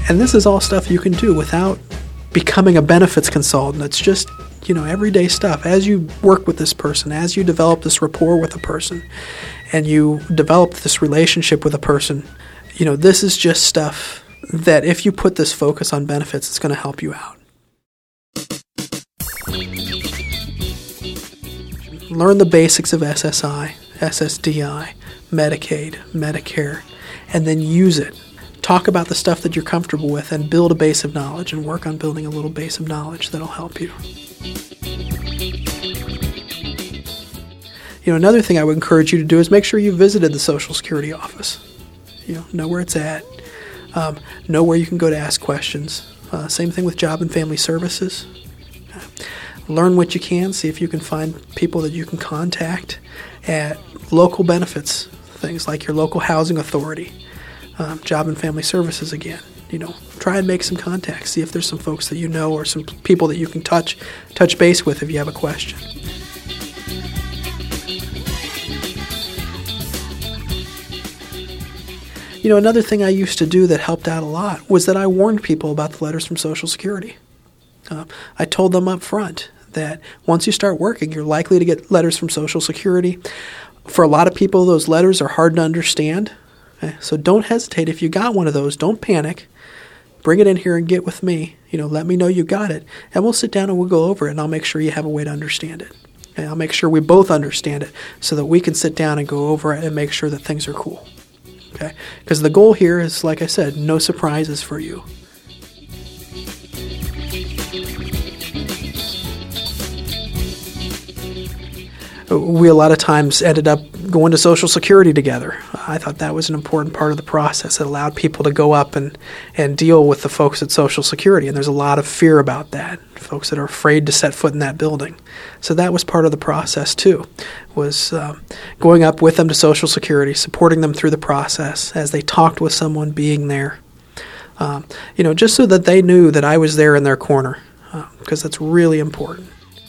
And this is all stuff you can do without becoming a benefits consultant. It's just, everyday stuff. As you work with this person, as you develop this rapport with a person, and you develop this relationship with a person, this is just stuff that if you put this focus on benefits, it's going to help you out. Learn the basics of SSI, SSDI, Medicaid, Medicare, and then use it. Talk about the stuff that you're comfortable with and build a base of knowledge and work on building a little base of knowledge that'll help you. Another thing I would encourage you to do is make sure you visited the Social Security office. Know where it's at. Know where you can go to ask questions. Same thing with Job and Family Services. Learn what you can. See if you can find people that you can contact at local benefits, things like your local housing authority, Job and Family Services again. Try and make some contacts. See if there's some folks that you know or some people that you can touch base with if you have a question. Another thing I used to do that helped out a lot was that I warned people about the letters from Social Security. I told them up front that once you start working, you're likely to get letters from Social Security. For a lot of people, those letters are hard to understand. Okay? So don't hesitate. If you got one of those, don't panic. Bring it in here and get with me. Let me know you got it. And we'll sit down and we'll go over it, and I'll make sure you have a way to understand it. Okay? I'll make sure we both understand it so that we can sit down and go over it and make sure that things are cool. Okay? Because the goal here is, like I said, no surprises for you. We a lot of times ended up going to Social Security together. I thought that was an important part of the process. It allowed people to go up and deal with the folks at Social Security, and there's a lot of fear about that, folks that are afraid to set foot in that building. So that was part of the process too, was going up with them to Social Security, supporting them through the process as they talked with someone, being there, just so that they knew that I was there in their corner, because that's really important.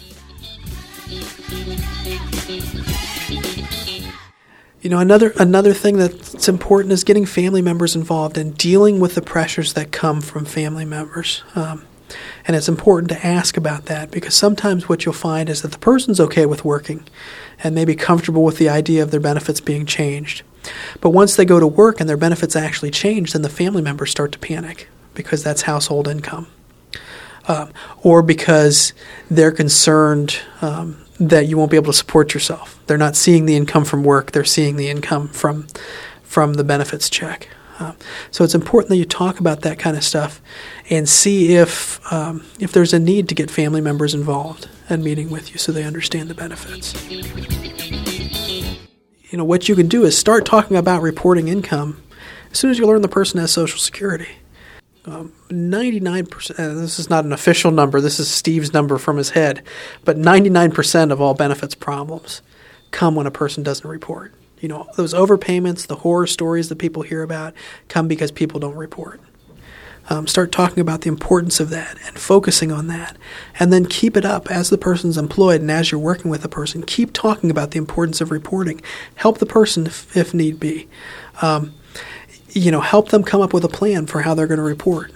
Another thing that's important is getting family members involved and dealing with the pressures that come from family members. And it's important to ask about that, because sometimes what you'll find is that the person's okay with working and maybe comfortable with the idea of their benefits being changed. But once they go to work and their benefits actually change, then the family members start to panic because that's household income. Or because they're concerned that you won't be able to support yourself. They're not seeing the income from work. They're seeing the income from the benefits check. So it's important that you talk about that kind of stuff and see if there's a need to get family members involved and meeting with you so they understand the benefits. What you can do is start talking about reporting income as soon as you learn the person has Social Security. 99%, this is not an official number, this is Steve's number from his head, but 99% of all benefits problems come when a person doesn't report. Those overpayments, the horror stories that people hear about come because people don't report. Start talking about the importance of that and focusing on that. And then keep it up as the person's employed and as you're working with the person. Keep talking about the importance of reporting. Help the person if need be. Help them come up with a plan for how they're going to report.